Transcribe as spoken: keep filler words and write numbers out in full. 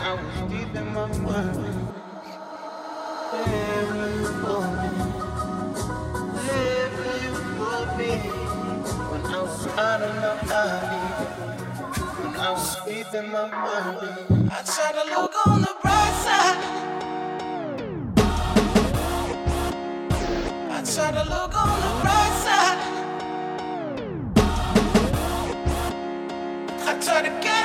I was deep in my mind. Wherever you for me, wherever you for me. When I was out of my body, when I was deep in my mind. I try to look on the bright side. I try to look on the bright side. I try to get